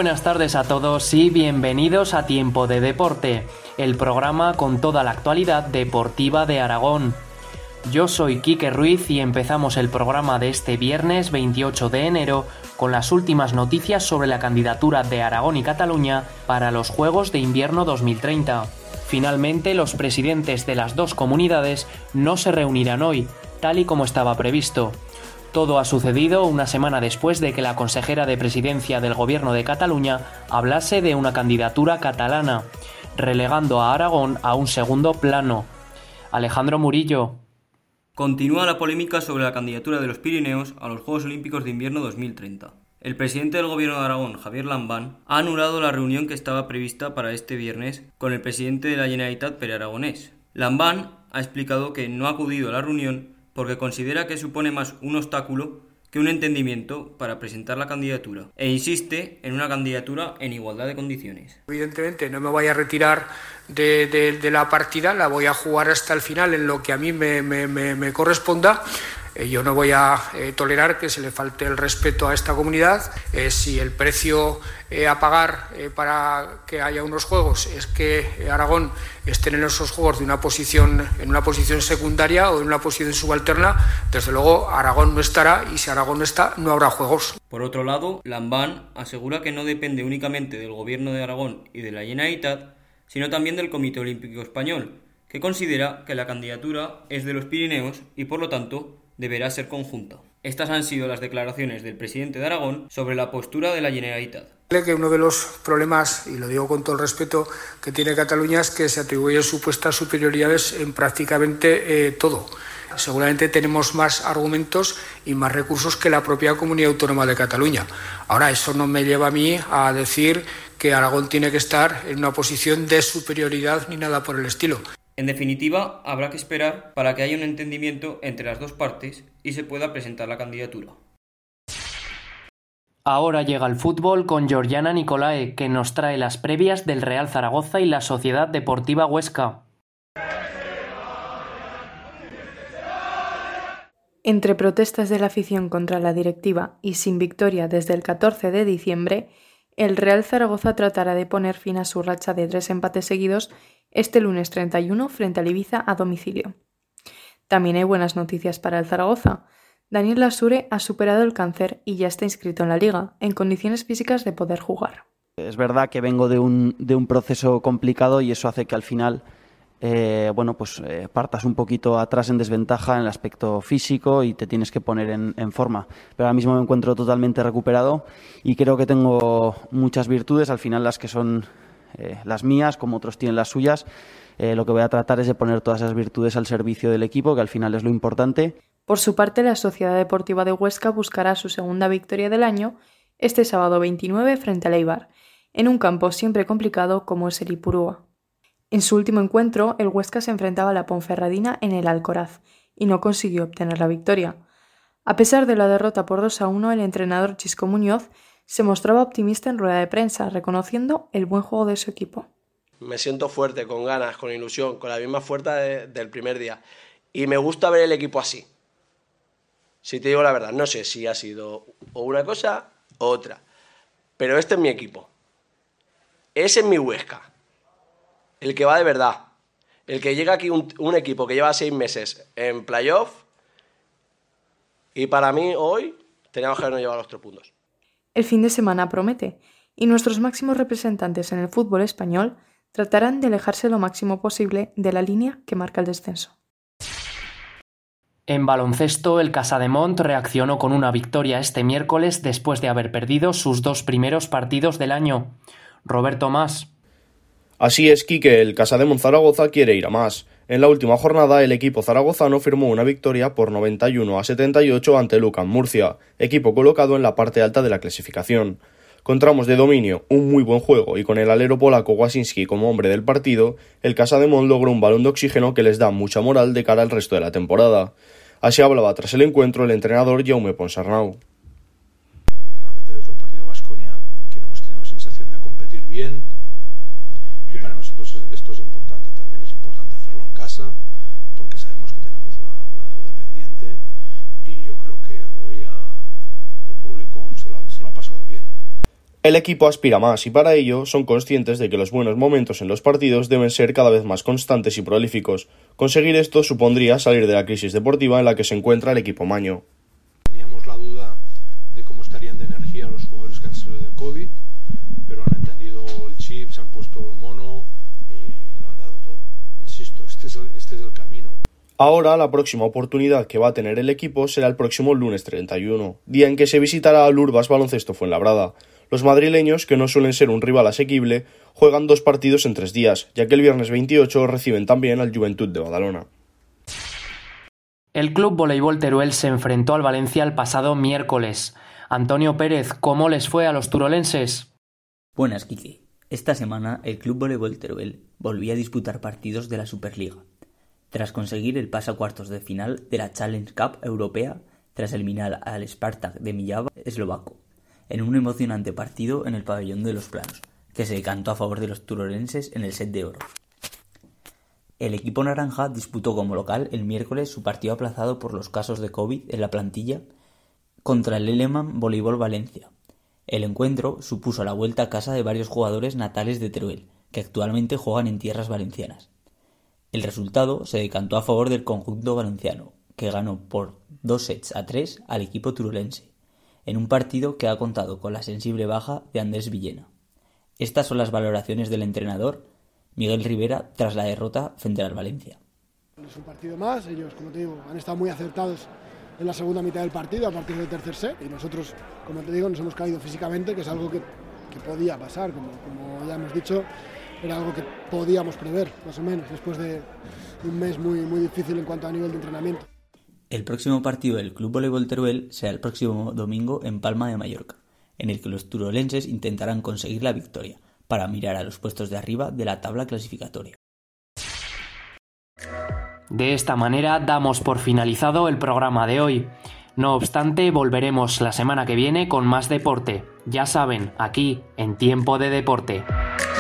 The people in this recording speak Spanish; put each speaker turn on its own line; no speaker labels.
buenas tardes a todos y bienvenidos a Tiempo de Deporte, el programa con toda la actualidad deportiva de Aragón. Yo soy Quique Ruiz y empezamos el programa de este viernes 28 de enero con las últimas noticias sobre la candidatura de Aragón y Cataluña para los Juegos de Invierno 2030. Finalmente, los presidentes de las dos comunidades no se reunirán hoy, tal y como estaba previsto. Todo ha sucedido una semana después de que la consejera de Presidencia del Gobierno de Cataluña hablase de una candidatura catalana, relegando a Aragón a un segundo plano. Alejandro Murillo.
Continúa la polémica sobre la candidatura de los Pirineos a los Juegos Olímpicos de Invierno 2030. El presidente del Gobierno de Aragón, Javier Lambán, ha anulado la reunión que estaba prevista para este viernes con el presidente de la Generalitat, Pere Aragonès. Lambán ha explicado que no ha acudido a la reunión porque considera que supone más un obstáculo que un entendimiento para presentar la candidatura, e insiste en una candidatura en igualdad de condiciones.
Evidentemente no me voy a retirar de la partida, la voy a jugar hasta el final en lo que a mí me corresponda. Yo no voy a tolerar que se le falte el respeto a esta comunidad. Si el precio a pagar para que haya unos juegos es que Aragón esté en esos juegos en una posición secundaria o en una posición subalterna, desde luego Aragón no estará, y si Aragón no está, no habrá juegos.
Por otro lado, Lambán asegura que no depende únicamente del Gobierno de Aragón y de la Generalitat, sino también del Comité Olímpico Español, que considera que la candidatura es de los Pirineos y, por lo tanto, deberá ser conjunta. Estas han sido las declaraciones del presidente de Aragón sobre la postura de la Generalitat.
Que uno de los problemas, y lo digo con todo el respeto, que tiene Cataluña es que se atribuyen supuestas superioridades en prácticamente todo. Seguramente tenemos más argumentos y más recursos que la propia Comunidad Autónoma de Cataluña. Ahora, eso no me lleva a mí a decir que Aragón tiene que estar en una posición de superioridad ni nada por el estilo.
En definitiva, habrá que esperar para que haya un entendimiento entre las dos partes y se pueda presentar la candidatura.
Ahora llega el fútbol con Georgiana Nicolae, que nos trae las previas del Real Zaragoza y la Sociedad Deportiva Huesca.
Entre protestas de la afición contra la directiva y sin victoria desde el 14 de diciembre, el Real Zaragoza tratará de poner fin a su racha de 3 empates seguidos este lunes 31 frente al Ibiza a domicilio. También hay buenas noticias para el Zaragoza. Daniel Lasure ha superado el cáncer y ya está inscrito en la Liga, en condiciones físicas de poder jugar.
Es verdad que vengo de un proceso complicado y eso hace que al final partas un poquito atrás en desventaja en el aspecto físico y te tienes que poner en forma. Pero ahora mismo me encuentro totalmente recuperado y creo que tengo muchas virtudes, al final las que son las mías, como otros tienen las suyas. Lo que voy a tratar es de poner todas esas virtudes al servicio del equipo, que al final es lo importante.
Por su parte, la Sociedad Deportiva de Huesca buscará su segunda victoria del año este sábado 29 frente al Eibar, en un campo siempre complicado como es el Ipurúa. En su último encuentro, el Huesca se enfrentaba a la Ponferradina en el Alcoraz y no consiguió obtener la victoria. A pesar de la derrota por 2-1, el entrenador Chisco Muñoz se mostraba optimista en rueda de prensa, reconociendo el buen juego de su equipo.
Me siento fuerte, con ganas, con ilusión, con la misma fuerza del primer día. Y me gusta ver el equipo así. Si te digo la verdad, no sé si ha sido o una cosa o otra. Pero este es mi equipo. Ese es mi Huesca. El que va de verdad. El que llega aquí un equipo que lleva 6 meses en playoff. Y para mí hoy teníamos que habernos llevado los 3 puntos.
El fin de semana promete, y nuestros máximos representantes en el fútbol español tratarán de alejarse lo máximo posible de la línea que marca el descenso.
En baloncesto, el Casademont reaccionó con una victoria este miércoles después de haber perdido sus 2 primeros partidos del año. Roberto Mas.
Así es, Quique, el Casademont Zaragoza quiere ir a más. En la última jornada, el equipo zaragozano firmó una victoria por 91-78 ante Lucan Murcia, equipo colocado en la parte alta de la clasificación. Con tramos de dominio, un muy buen juego y con el alero polaco Wasinski como hombre del partido, el Casademont logró un balón de oxígeno que les da mucha moral de cara al resto de la temporada. Así hablaba tras el encuentro el entrenador Jaume Ponsarnau.
Realmente desde el partido de Baskonia que no hemos tenido sensación de competir bien, y para nosotros esto es importante, también es importante hacerlo en casa porque sabemos que tenemos una deuda pendiente y yo creo que hoy el público se lo ha pasado bien.
El equipo aspira más y para ello son conscientes de que los buenos momentos en los partidos deben ser cada vez más constantes y prolíficos. Conseguir esto supondría salir de la crisis deportiva en la que se encuentra el equipo maño.
Teníamos la duda de cómo estarían de energía los jugadores que han salido de COVID, pero han entendido el chip, se han puesto el mono y lo han dado todo. Insisto, este es el camino.
Ahora la próxima oportunidad que va a tener el equipo será el próximo lunes 31, día en que se visitará al Urbas Baloncesto Fuenlabrada. Los madrileños, que no suelen ser un rival asequible, juegan 2 partidos en 3 días, ya que el viernes 28 reciben también al Joventut de Badalona.
El Club Voleibol Teruel se enfrentó al Valencia el pasado miércoles. Antonio Pérez, ¿cómo les fue a los turolenses?
Buenas, Quique. Esta semana el Club Voleibol Teruel volvía a disputar partidos de la Superliga, tras conseguir el pase a cuartos de final de la Challenge Cup europea tras eliminar al Spartak de Milava eslovaco, en un emocionante partido en el pabellón de los Planos, que se decantó a favor de los turolenses en el set de oro. El equipo naranja disputó como local el miércoles su partido aplazado por los casos de COVID en la plantilla contra el Leleman Voleibol Valencia. El encuentro supuso la vuelta a casa de varios jugadores natales de Teruel, que actualmente juegan en tierras valencianas. El resultado se decantó a favor del conjunto valenciano, que ganó por 2-3 al equipo turolense, en un partido que ha contado con la sensible baja de Andrés Villena. Estas son las valoraciones del entrenador Miguel Rivera tras la derrota frente al Valencia.
Es un partido más, ellos, como te digo, han estado muy acertados en la segunda mitad del partido a partir del tercer set y nosotros, como te digo, nos hemos caído físicamente, que es algo que podía pasar, como ya hemos dicho, era algo que podíamos prever, más o menos, después de un mes muy, muy difícil en cuanto a nivel de entrenamiento.
El próximo partido del Club Voleibol Teruel será el próximo domingo en Palma de Mallorca, en el que los turolenses intentarán conseguir la victoria para mirar a los puestos de arriba de la tabla clasificatoria.
De esta manera damos por finalizado el programa de hoy. No obstante, volveremos la semana que viene con más deporte. Ya saben, aquí, en Tiempo de Deporte.